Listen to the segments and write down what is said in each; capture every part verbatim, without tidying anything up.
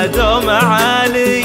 السما دوم عالي.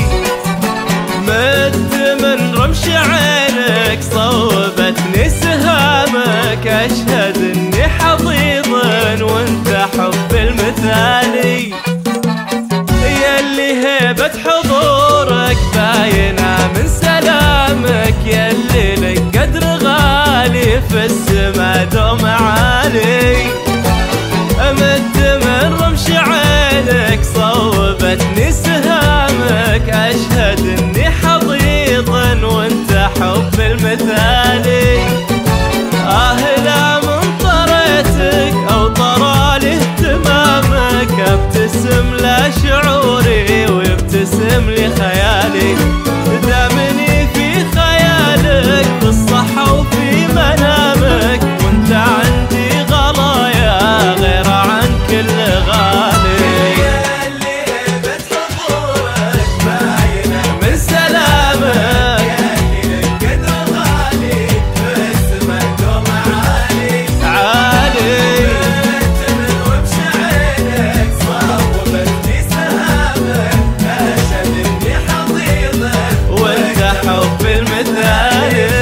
مت من رمش عينك صوبتني سهامك، أشهد إني حضيض وانت حب المثالي. ياللي هيبة حضورك باينة من سلامك، ياللي لك قدر غالي في السما دوم عالي. مت من رمش عينك صوبتني سهامك، أشهد إني حضيض وانت حب المثالي. آه لا من طريتك أو طرالي اهتمامك، ابتسم لا شعوري ويبتسم لي خيالي. دامني في خيالك في الصحة وفي منامك، وانت عندي غلايا غير عن كل غالي. ياللي هيبة حضورك باينة من سلامك، ياللي لك قدر غالي في السما دوم عالي عالي. مت من رمش عينك صوبتني سهامك، أشهد إني حضيضك وانت حب المثالي.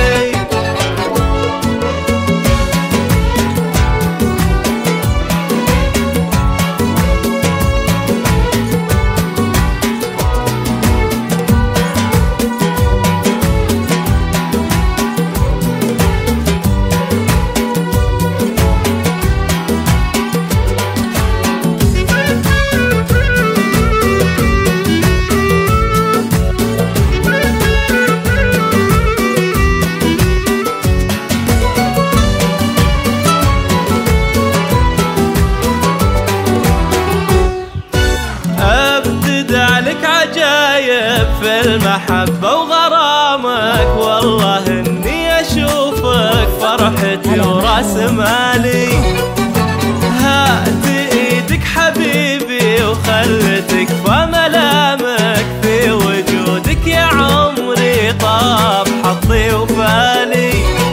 لك عجايب في المحبة وغرامك، والله إني أشوفك فرحتي وراس مالي. هات إيدك حبيبي وخلتك فملامك، في وجودك يا عمري طاب حظي وفالي.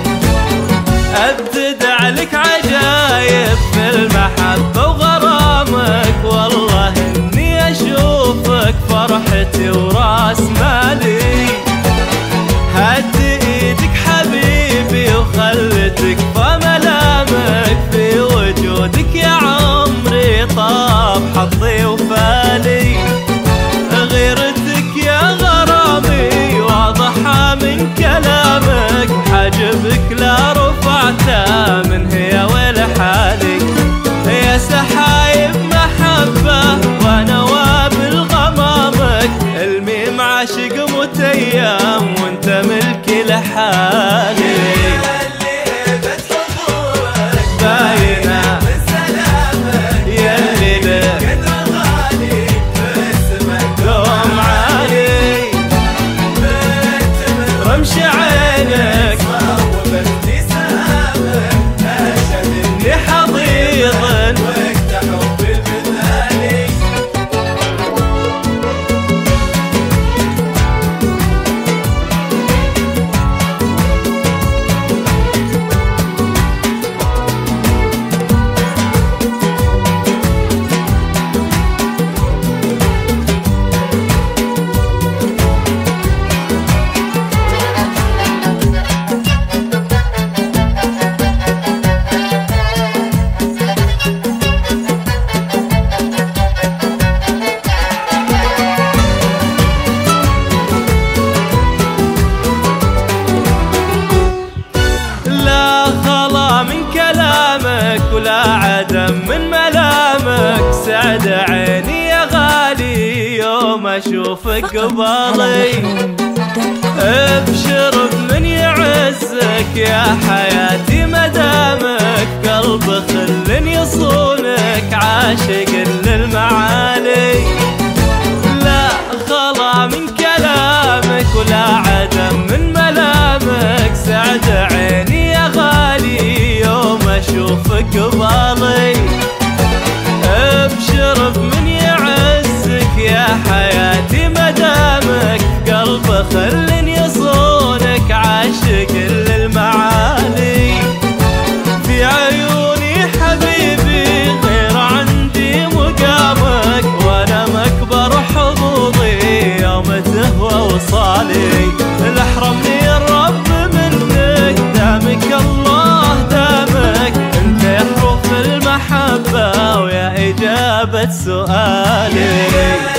أبدد عليك عجايب في المحبة وغرامك، والله إني أشوفك فرحتي وراس مالي. هات إيدك حبيبي وخلتك فملامك، في وجودك يا عمري طاب حظي وفالي. غيرتك يا غرامي واضحة من كلامك، حاجبك لا رفعتها من هي ولحالي. يا سحايب محبة ونوابل غمامك، الميم عاشق متيم وانت ملكي لحالي. ياللي هيبة حضورك باينة من سلامك، ياللي لك قدر غالي في السما دوم عالي. مت من رمش عينك صوبتني سهامك، أشهد إني حضيض وانت حب المثالي. ولا عدم من ملامك، سعد عيني يا غالي يوم اشوفك قبالي. ابشر بمن يعزك يا حياتي مدامك، قلب خل يصونك عاشق للمعالي. لا خلا من كلامك ولا عدم من ملامك، سعد عيني يا غالي يوم اشوفك قبالي. ابشر بمن يعزك يا حياتي مدامك، قلب خل يصونك عاشق للمعالي. في عيوني حبيبي غير عندي مقامك، وانا مكبر حضور وصالي، الحرمني الرب منك دامك الله دامك، انت حروف المحبة ويا إجابة سؤالي.